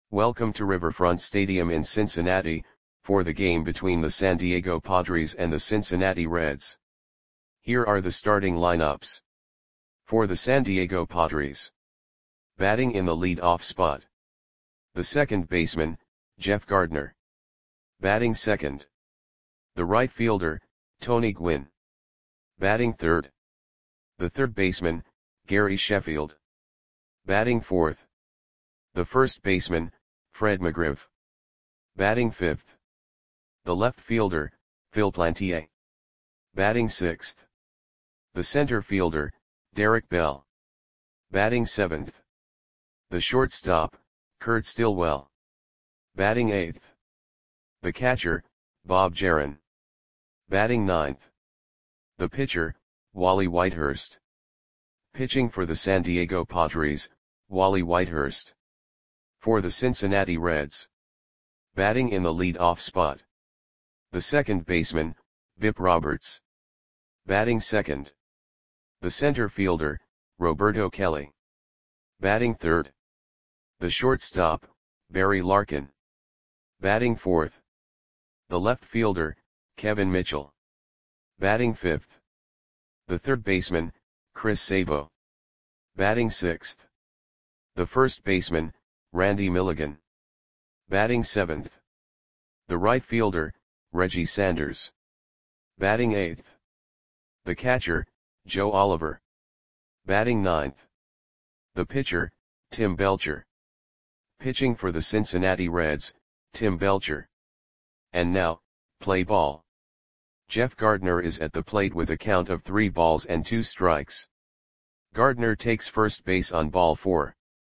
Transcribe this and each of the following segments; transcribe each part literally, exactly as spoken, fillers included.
Welcome to Riverfront Stadium in Cincinnati, for the game between the San Diego Padres and the Cincinnati Reds. Here are the starting lineups. For the San Diego Padres. Batting in the lead-off spot. The second baseman, Jeff Gardner. Batting second. The right fielder, Tony Gwynn. Batting third. The third baseman, Gary Sheffield. Batting fourth. The first baseman, Fred McGriff. Batting fifth. The left fielder, Phil Plantier. Batting sixth. The center fielder, Derek Bell. Batting seventh. The shortstop, Kurt Stillwell. Batting eighth. The catcher, Bob Jaron. Batting ninth. The pitcher, Wally Whitehurst. Pitching for the San Diego Padres, Wally Whitehurst. For the Cincinnati Reds. Batting in the lead-off spot. The second baseman, Bip Roberts. Batting second. The center fielder, Roberto Kelly. Batting third. The shortstop, Barry Larkin. Batting fourth. The left fielder, Kevin Mitchell. Batting fifth. The third baseman, Chris Sabo. Batting sixth. The first baseman, Randy Milligan. Batting seventh. The right fielder, Reggie Sanders. Batting eighth. The catcher, Joe Oliver. Batting ninth. The pitcher, Tim Belcher. Pitching for the Cincinnati Reds, Tim Belcher. And now, play ball. Jeff Gardner is at the plate with a count of three balls and two strikes. Gardner takes first base on ball four.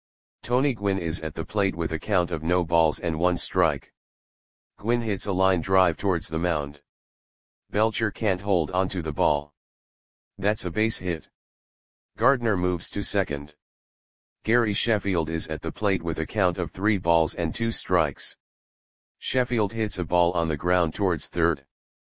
Tony Gwynn is at the plate with a count of no balls and one strike. Gwynn hits a line drive towards the mound. Belcher can't hold onto the ball. That's a base hit. Gardner moves to second. Gary Sheffield is at the plate with a count of three balls and two strikes. Sheffield hits a ball on the ground towards third.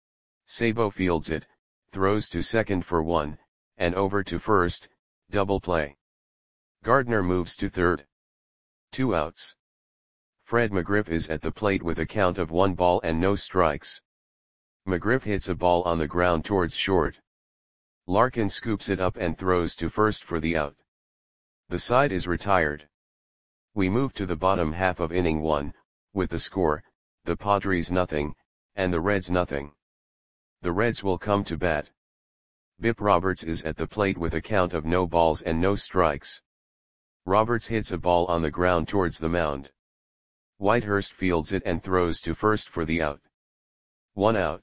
Sabo fields it, throws to second for one, and over to first, double play. Gardner moves to third. Two outs. Fred McGriff is at the plate with a count of one ball and no strikes. McGriff hits a ball on the ground towards short. Larkin scoops it up and throws to first for the out. The side is retired. We move to the bottom half of inning one, with the score, the Padres nothing, and the Reds nothing. The Reds will come to bat. Bip Roberts is at the plate with a count of no balls and no strikes. Roberts hits a ball on the ground towards the mound. Whitehurst fields it and throws to first for the out. One out.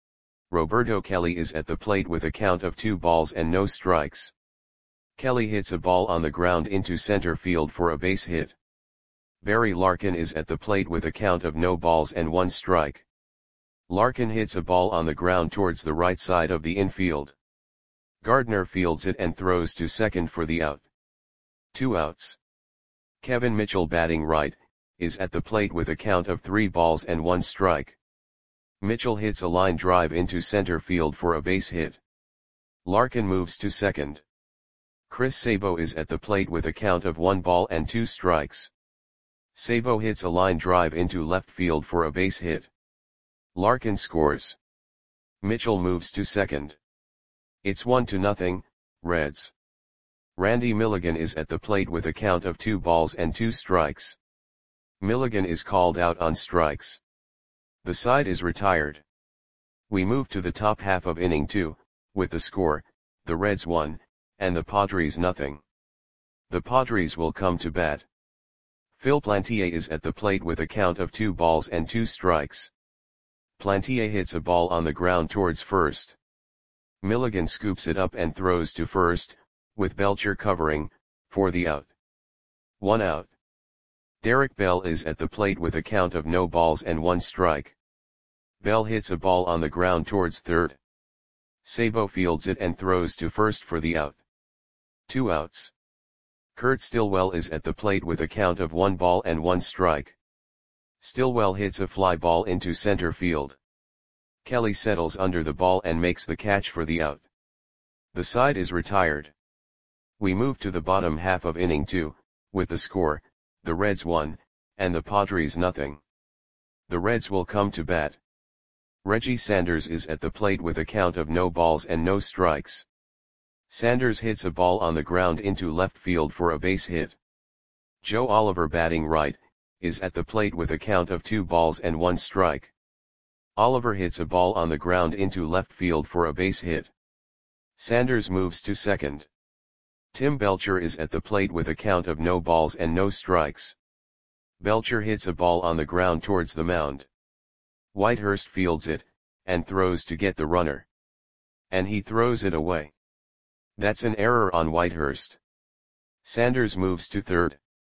Roberto Kelly is at the plate with a count of two balls and no strikes. Kelly hits a ball on the ground into center field for a base hit. Barry Larkin is at the plate with a count of no balls and one strike. Larkin hits a ball on the ground towards the right side of the infield. Gardner fields it and throws to second for the out. Two outs. Kevin Mitchell, batting right, is at the plate with a count of three balls and one strike. Mitchell hits a line drive into center field for a base hit. Larkin moves to second. Chris Sabo is at the plate with a count of one ball and two strikes. Sabo hits a line drive into left field for a base hit. Larkin scores. Mitchell moves to second. It's one to nothing, Reds. Randy Milligan is at the plate with a count of two balls and two strikes. Milligan is called out on strikes. The side is retired. We move to the top half of inning two, with the score, the Reds one, and the Padres nothing. The Padres will come to bat. Phil Plantier is at the plate with a count of two balls and two strikes. Plantier hits a ball on the ground towards first. Milligan scoops it up and throws to first, with Belcher covering, for the out. One out. Derek Bell is at the plate with a count of no balls and one strike. Bell hits a ball on the ground towards third. Sabo fields it and throws to first for the out. Two outs. Kurt Stillwell is at the plate with a count of one ball and one strike. Stillwell hits a fly ball into center field. Kelly settles under the ball and makes the catch for the out. The side is retired. We move to the bottom half of inning two, with the score, the Reds one, and the Padres nothing. The Reds will come to bat. Reggie Sanders is at the plate with a count of no balls and no strikes. Sanders hits a ball on the ground into left field for a base hit. Joe Oliver, batting right, is at the plate with a count of two balls and one strike. Oliver hits a ball on the ground into left field for a base hit. Sanders moves to second. Tim Belcher is at the plate with a count of no balls and no strikes. Belcher hits a ball on the ground towards the mound. Whitehurst fields it, and throws to get the runner. And he throws it away. That's an error on Whitehurst. Sanders moves to third.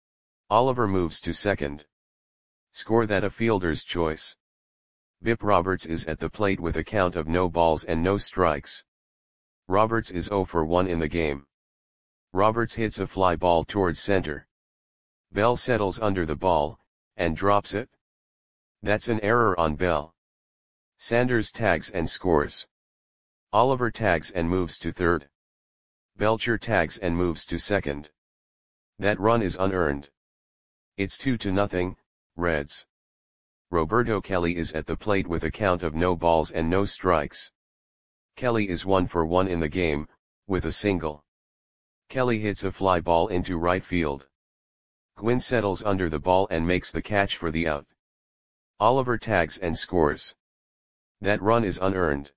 Oliver moves to second. Score that a fielder's choice. Bip Roberts is at the plate with a count of no balls and no strikes. Roberts is oh for one in the game. Roberts hits a fly ball towards center. Bell settles under the ball, and drops it. That's an error on Bell. Sanders tags and scores. Oliver tags and moves to third. Belcher tags and moves to second. That run is unearned. It's two to nothing, Reds. Roberto Kelly is at the plate with a count of no balls and no strikes. Kelly is one for one in the game, with a single. Kelly hits a fly ball into right field. Gwynn settles under the ball and makes the catch for the out. Oliver tags and scores. That run is unearned.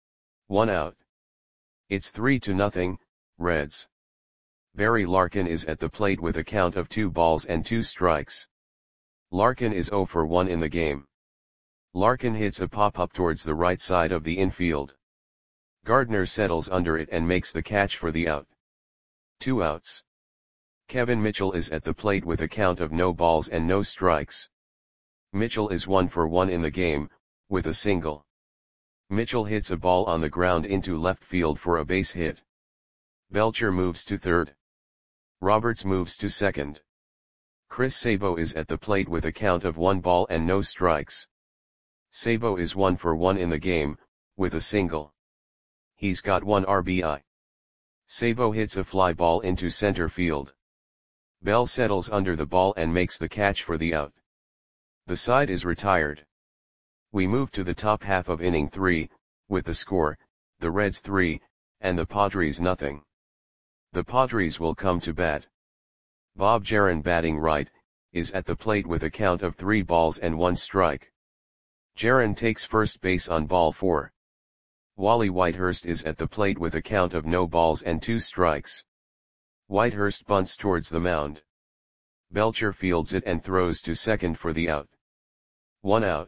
One out. It's three to nothing, Reds. Barry Larkin is at the plate with a count of two balls and two strikes. Larkin is oh for one in the game. Larkin hits a pop-up towards the right side of the infield. Gardner settles under it and makes the catch for the out. Two outs. Kevin Mitchell is at the plate with a count of no balls and no strikes. Mitchell is one for one in the game, with a single. Mitchell hits a ball on the ground into left field for a base hit. Belcher moves to third. Roberts moves to second. Chris Sabo is at the plate with a count of one ball and no strikes. Sabo is one for one in the game, with a single. He's got one R B I. Sabo hits a fly ball into center field. Bell settles under the ball and makes the catch for the out. The side is retired. We move to the top half of inning three, with the score, the Reds three, and the Padres nothing. The Padres will come to bat. Bob Jaron, batting right, is at the plate with a count of three balls and one strike. Jaron takes first base on ball four. Wally Whitehurst is at the plate with a count of no balls and two strikes. Whitehurst bunts towards the mound. Belcher fields it and throws to second for the out. One out.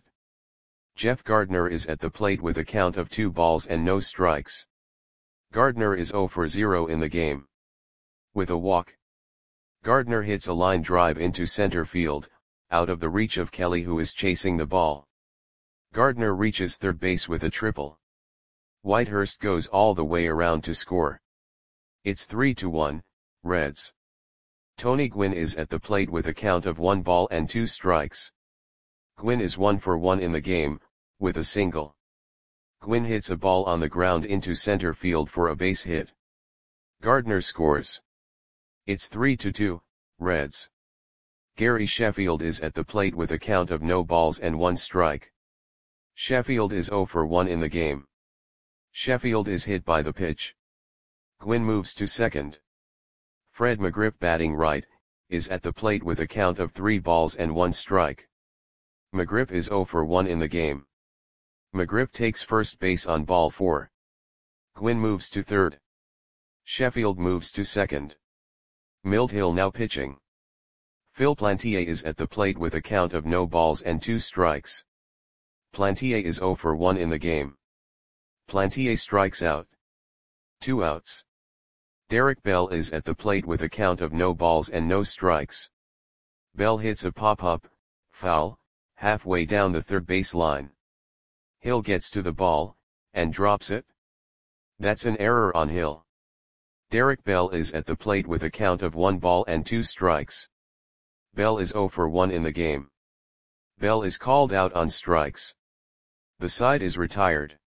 Jeff Gardner is at the plate with a count of two balls and no strikes. Gardner is oh for zero in the game. With a walk. Gardner hits a line drive into center field, out of the reach of Kelly, who is chasing the ball. Gardner reaches third base with a triple. Whitehurst goes all the way around to score. It's three to one, Reds. Tony Gwynn is at the plate with a count of one ball and two strikes. Gwynn is one for one in the game, with a single. Gwynn hits a ball on the ground into center field for a base hit. Gardner scores. It's three to two, Reds. Gary Sheffield is at the plate with a count of no balls and one strike. Sheffield is oh for one in the game. Sheffield is hit by the pitch. Gwynn moves to second. Fred McGriff, batting right, is at the plate with a count of three balls and one strike. McGriff is oh for one in the game. McGriff takes first base on ball four. Gwynn moves to third. Sheffield moves to second. Milt Hill now pitching. Phil Plantier is at the plate with a count of no balls and two strikes. Plantier is oh for one in the game. Plantier strikes out. Two outs. Derek Bell is at the plate with a count of no balls and no strikes. Bell hits a pop-up, foul, halfway down the third base line. Hill gets to the ball, and drops it. That's an error on Hill. Derek Bell is at the plate with a count of one ball and two strikes. Bell is oh for one in the game. Bell is called out on strikes. The side is retired.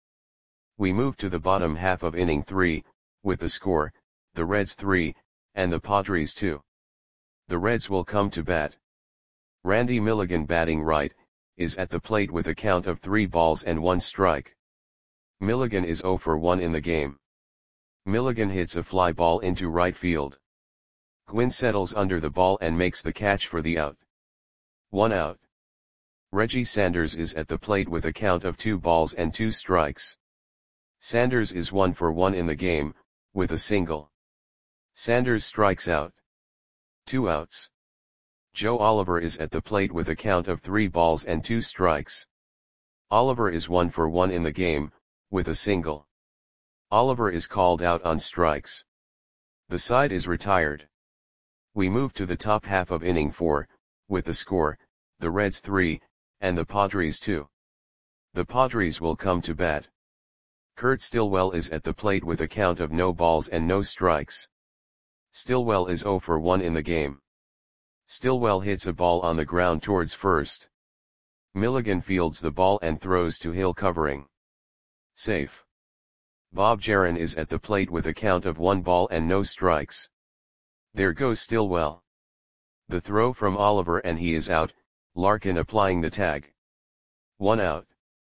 We move to the bottom half of inning three, with the score, the Reds three, and the Padres two. The Reds will come to bat. Randy Milligan batting right, is at the plate with a count of three balls and one strike. Milligan is zero for one in the game. Milligan hits a fly ball into right field. Gwynn settles under the ball and makes the catch for the out. One out. Reggie Sanders is at the plate with a count of two balls and two strikes. Sanders is one for one in the game, with a single. Sanders strikes out. Two outs. Joe Oliver is at the plate with a count of three balls and two strikes. Oliver is one for one in the game, with a single. Oliver is called out on strikes. The side is retired. We move to the top half of inning four, with the score, the Reds three, and the Padres two. The Padres will come to bat. Kurt Stillwell is at the plate with a count of no balls and no strikes. Stillwell is zero for one in the game. Stillwell hits a ball on the ground towards first. Milligan fields the ball and throws to Hill covering. Safe. Bob Jaron is at the plate with a count of one ball and no strikes. There goes Stillwell. The throw from Oliver and he is out, Larkin applying the tag. One out.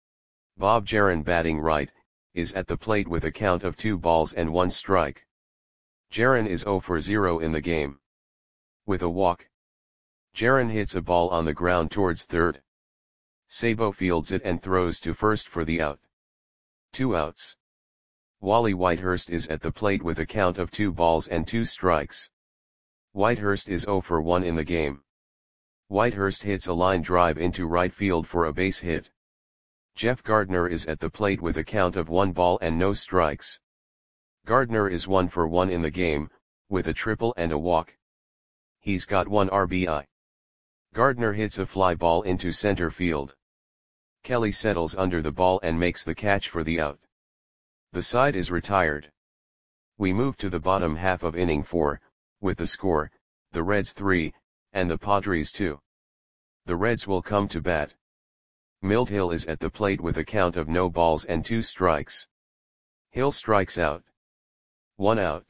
Bob Jaron batting right, is at the plate with a count of two balls and one strike. Jaron is zero for zero in the game. With a walk. Jaron hits a ball on the ground towards third. Sabo fields it and throws to first for the out. Two outs. Wally Whitehurst is at the plate with a count of two balls and two strikes. Whitehurst is zero for one in the game. Whitehurst hits a line drive into right field for a base hit. Jeff Gardner is at the plate with a count of one ball and no strikes. Gardner is one for one in the game, with a triple and a walk. He's got one R B I. Gardner hits a fly ball into center field. Kelly settles under the ball and makes the catch for the out. The side is retired. We move to the bottom half of inning four, with the score, the Reds three, and the Padres two. The Reds will come to bat. Milt Hill is at the plate with a count of no balls and two strikes. Hill strikes out. One out.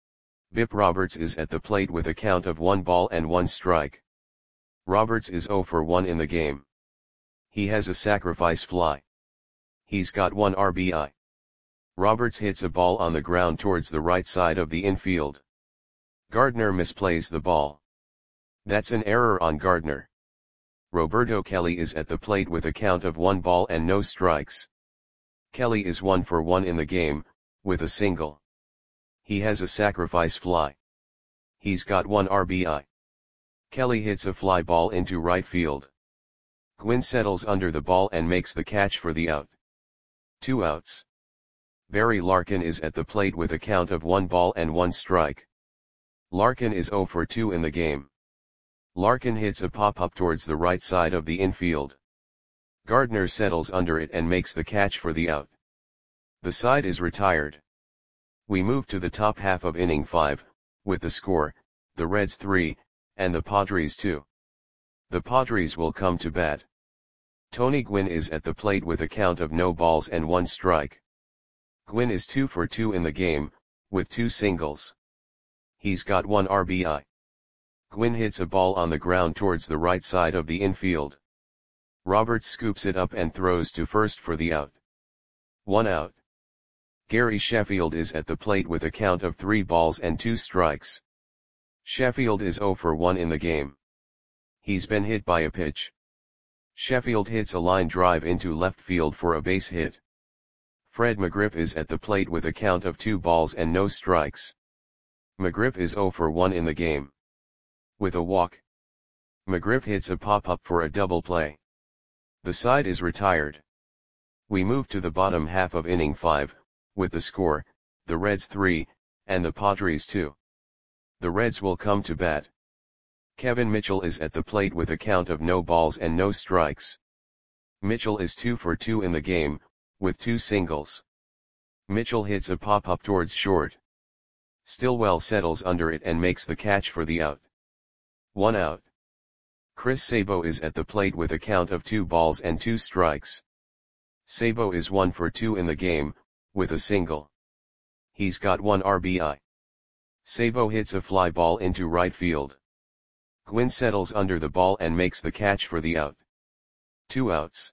Bip Roberts is at the plate with a count of one ball and one strike. Roberts is zero for one in the game. He has a sacrifice fly. He's got one R B I. Roberts hits a ball on the ground towards the right side of the infield. Gardner misplays the ball. That's an error on Gardner. Roberto Kelly is at the plate with a count of one ball and no strikes. Kelly is one for one in the game, with a single. He has a sacrifice fly. He's got one R B I. Kelly hits a fly ball into right field. Gwynn settles under the ball and makes the catch for the out. Two outs. Barry Larkin is at the plate with a count of one ball and one strike. Larkin is zero for two in the game. Larkin hits a pop-up towards the right side of the infield. Gardner settles under it and makes the catch for the out. The side is retired. We move to the top half of inning five, with the score, the Reds three, and the Padres two. The Padres will come to bat. Tony Gwynn is at the plate with a count of no balls and one strike. Gwynn is two for two in the game, with two singles. He's got one R B I. Gwynn hits a ball on the ground towards the right side of the infield. Roberts scoops it up and throws to first for the out. One out. Gary Sheffield is at the plate with a count of three balls and two strikes. Sheffield is zero for one in the game. He's been hit by a pitch. Sheffield hits a line drive into left field for a base hit. Fred McGriff is at the plate with a count of two balls and no strikes. McGriff is zero for one in the game. With a walk. McGriff hits a pop-up for a double play. The side is retired. We move to the bottom half of inning five, with the score, the Reds three, and the Padres two. The Reds will come to bat. Kevin Mitchell is at the plate with a count of no balls and no strikes. Mitchell is two for two in the game, with two singles. Mitchell hits a pop-up towards short. Stillwell settles under it and makes the catch for the out. One out. Chris Sabo is at the plate with a count of two balls and two strikes. Sabo is one for two in the game, with a single. He's got one R B I. Sabo hits a fly ball into right field. Gwynn settles under the ball and makes the catch for the out. Two outs.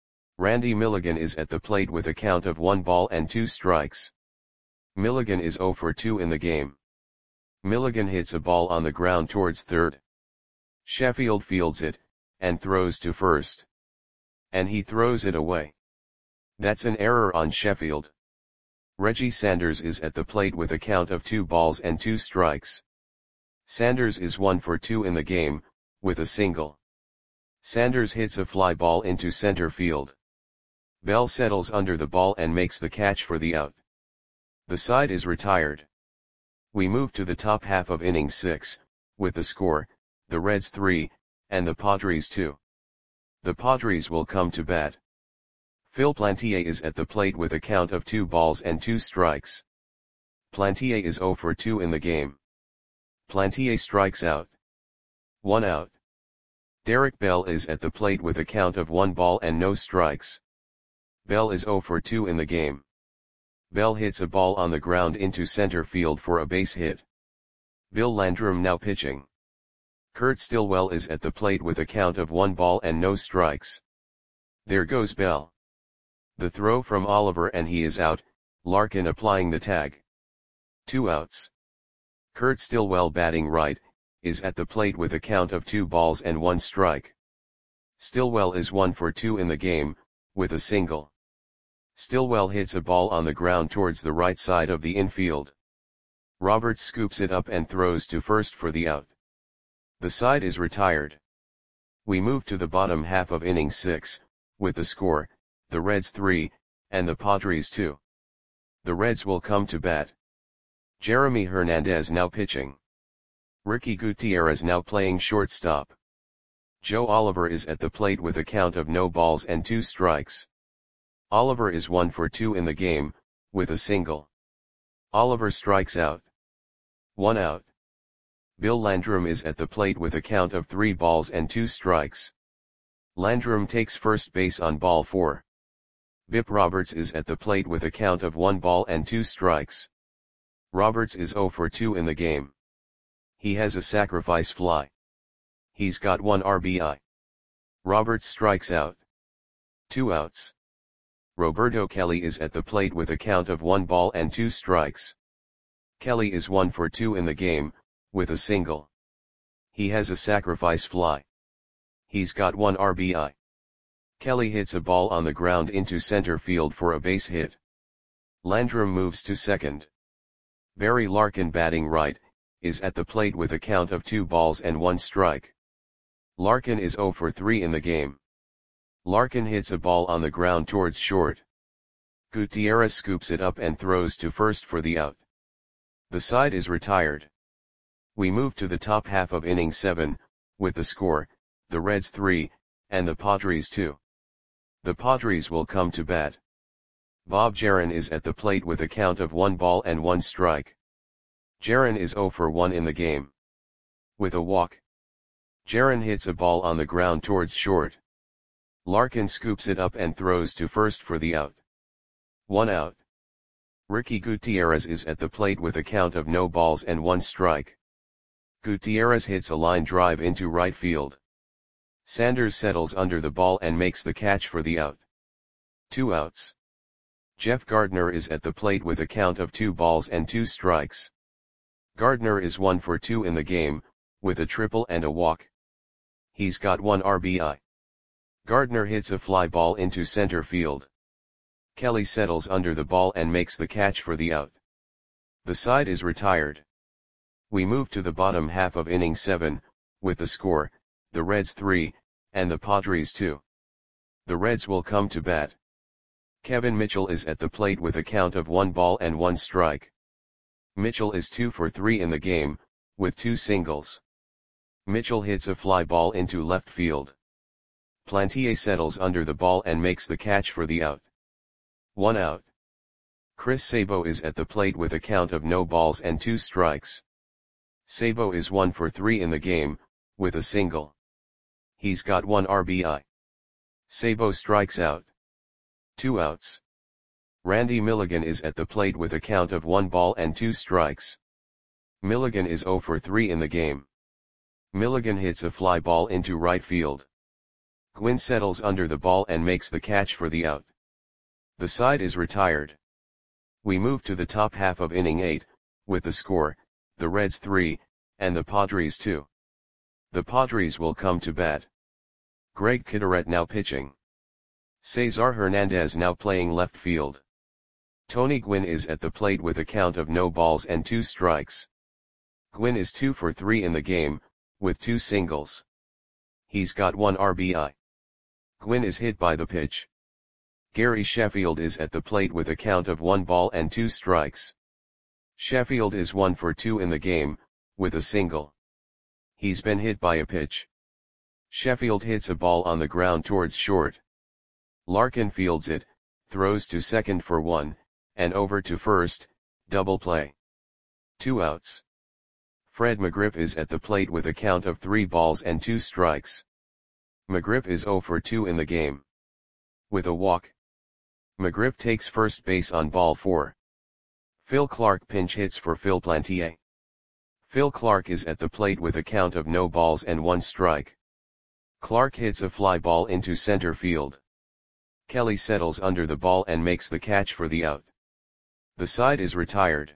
Randy Milligan is at the plate with a count of one ball and two strikes. Milligan is oh for two in the game. Milligan hits a ball on the ground towards third. Sheffield fields it, and throws to first. And he throws it away. That's an error on Sheffield. Reggie Sanders is at the plate with a count of two balls and two strikes. Sanders is one for two in the game, with a single. Sanders hits a fly ball into center field. Bell settles under the ball and makes the catch for the out. The side is retired. We move to the top half of inning six, with the score, the Reds three, and the Padres two. The Padres will come to bat. Phil Plantier is at the plate with a count of two balls and two strikes. Plantier is oh for two in the game. Plantier strikes out. One out. Derek Bell is at the plate with a count of one ball and no strikes. Bell is oh for two in the game. Bell hits a ball on the ground into center field for a base hit. Bill Landrum now pitching. Kurt Stillwell is at the plate with a count of one ball and no strikes. There goes Bell. The throw from Oliver and he is out, Larkin applying the tag. Two outs. Kurt Stillwell batting right, is at the plate with a count of two balls and one strike. Stillwell is one for two in the game, with a single. Stillwell hits a ball on the ground towards the right side of the infield. Roberts scoops it up and throws to first for the out. The side is retired. We move to the bottom half of inning six, with the score, the Reds three, and the Padres two. The Reds will come to bat. Jeremy Hernandez now pitching. Ricky Gutierrez now playing shortstop. Joe Oliver is at the plate with a count of no balls and two strikes. Oliver is one for two in the game, with a single. Oliver strikes out. One out. Bill Landrum is at the plate with a count of three balls and two strikes. Landrum takes first base on ball four. Bip Roberts is at the plate with a count of one ball and two strikes. Roberts is oh for two in the game. He has a sacrifice fly. He's got one R B I. Roberts strikes out. Two outs. Roberto Kelly is at the plate with a count of one ball and two strikes. Kelly is one for two in the game, with a single. He has a sacrifice fly. He's got one R B I. Kelly hits a ball on the ground into center field for a base hit. Landrum moves to second. Barry Larkin batting right, is at the plate with a count of two balls and one strike. Larkin is oh for three in the game. Larkin hits a ball on the ground towards short. Gutierrez scoops it up and throws to first for the out. The side is retired. We move to the top half of inning seven, with the score, the Reds three, and the Padres two. The Padres will come to bat. Bob Jaron is at the plate with a count of one ball and one strike. Jaron is oh for one in the game. With a walk. Jaron hits a ball on the ground towards short. Larkin scoops it up and throws to first for the out. One out. Ricky Gutierrez is at the plate with a count of no balls and one strike. Gutierrez hits a line drive into right field. Sanders settles under the ball and makes the catch for the out. Two outs. Jeff Gardner is at the plate with a count of two balls and two strikes. Gardner is one for two in the game, with a triple and a walk. He's got one R B I. Gardner hits a fly ball into center field. Kelly settles under the ball and makes the catch for the out. The side is retired. We move to the bottom half of inning seven, with the score, the Reds three, and the Padres two. The Reds will come to bat. Kevin Mitchell is at the plate with a count of one ball and one strike. Mitchell is two for three in the game, with two singles. Mitchell hits a fly ball into left field. Plantier settles under the ball and makes the catch for the out. One out. Chris Sabo is at the plate with a count of no balls and two strikes. Sabo is one for three in the game, with a single. He's got one R B I. Sabo strikes out. Two outs. Randy Milligan is at the plate with a count of one ball and two strikes. Milligan is oh for three in the game. Milligan hits a fly ball into right field. Gwynn settles under the ball and makes the catch for the out. The side is retired. We move to the top half of inning eight, with the score, the Reds three, and the Padres two. The Padres will come to bat. Greg Kideret now pitching. Cesar Hernandez now playing left field. Tony Gwynn is at the plate with a count of no balls and two strikes. Gwynn is two for three in the game, with two singles. He's got one R B I. Gwynn is hit by the pitch. Gary Sheffield is at the plate with a count of one ball and two strikes. Sheffield is one for two in the game, with a single. He's been hit by a pitch. Sheffield hits a ball on the ground towards short. Larkin fields it, throws to second for one, and over to first, double play. Two outs. Fred McGriff is at the plate with a count of three balls and two strikes. McGriff is zero for two in the game. With a walk. McGriff takes first base on ball four. Phil Clark pinch hits for Phil Plantier. Phil Clark is at the plate with a count of no balls and one strike. Clark hits a fly ball into center field. Kelly settles under the ball and makes the catch for the out. The side is retired.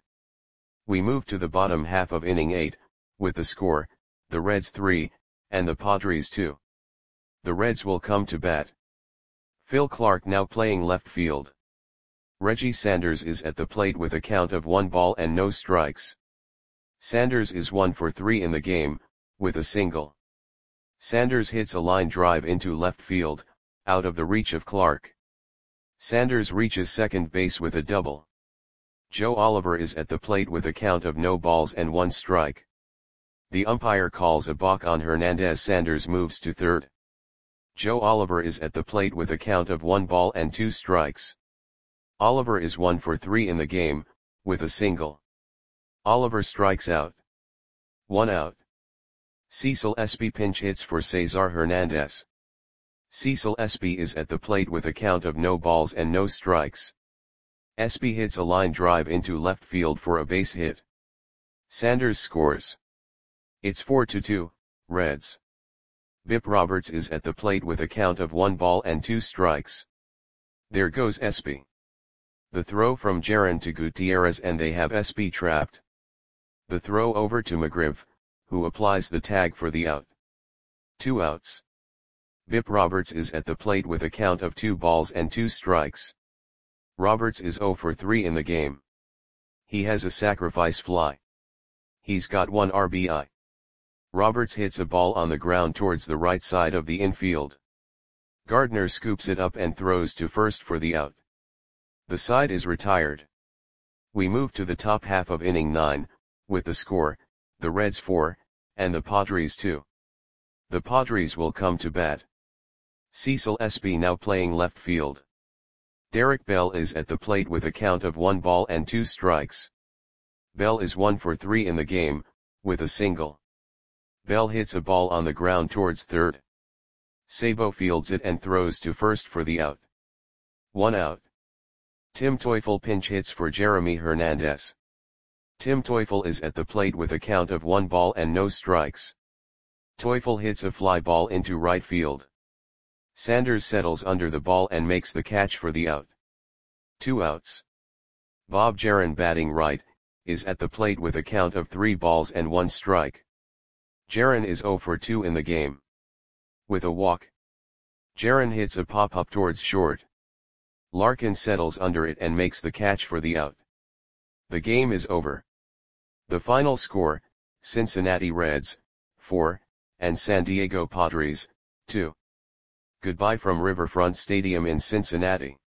We move to the bottom half of inning eight, with the score, the Reds three, and the Padres two. The Reds will come to bat. Phil Clark now playing left field. Reggie Sanders is at the plate with a count of one ball and no strikes. Sanders is one for three in the game, with a single. Sanders hits a line drive into left field, out of the reach of Clark. Sanders reaches second base with a double. Joe Oliver is at the plate with a count of no balls and one strike. The umpire calls a balk on Hernandez. Sanders moves to third. Joe Oliver is at the plate with a count of one ball and two strikes. Oliver is one for three in the game, with a single. Oliver strikes out. One out. Cecil Espy pinch hits for Cesar Hernandez. Cecil Espy is at the plate with a count of no balls and no strikes. Espy hits a line drive into left field for a base hit. Sanders scores. It's four to two, Reds. Bip Roberts is at the plate with a count of one ball and two strikes. There goes Espy. The throw from Jaron to Gutierrez and they have Espy trapped. The throw over to McGriff, who applies the tag for the out. Two outs. Bip Roberts is at the plate with a count of two balls and two strikes. Roberts is zero for three in the game. He has a sacrifice fly. He's got one R B I. Roberts hits a ball on the ground towards the right side of the infield. Gardner scoops it up and throws to first for the out. The side is retired. We move to the top half of inning nine, with the score, the Reds four, and the Padres two. The Padres will come to bat. Cecil Espy now playing left field. Derek Bell is at the plate with a count of one ball and two strikes. Bell is one for three in the game, with a single. Bell hits a ball on the ground towards third. Sabo fields it and throws to first for the out. One out. Tim Teufel pinch hits for Jeremy Hernandez. Tim Teufel is at the plate with a count of one ball and no strikes. Teufel hits a fly ball into right field. Sanders settles under the ball and makes the catch for the out. Two outs. Bob Jaron batting right, is at the plate with a count of three balls and one strike. Jaron is zero for two in the game. With a walk. Jaron hits a pop-up towards short. Larkin settles under it and makes the catch for the out. The game is over. The final score, Cincinnati Reds, four, and San Diego Padres, two. Goodbye from Riverfront Stadium in Cincinnati.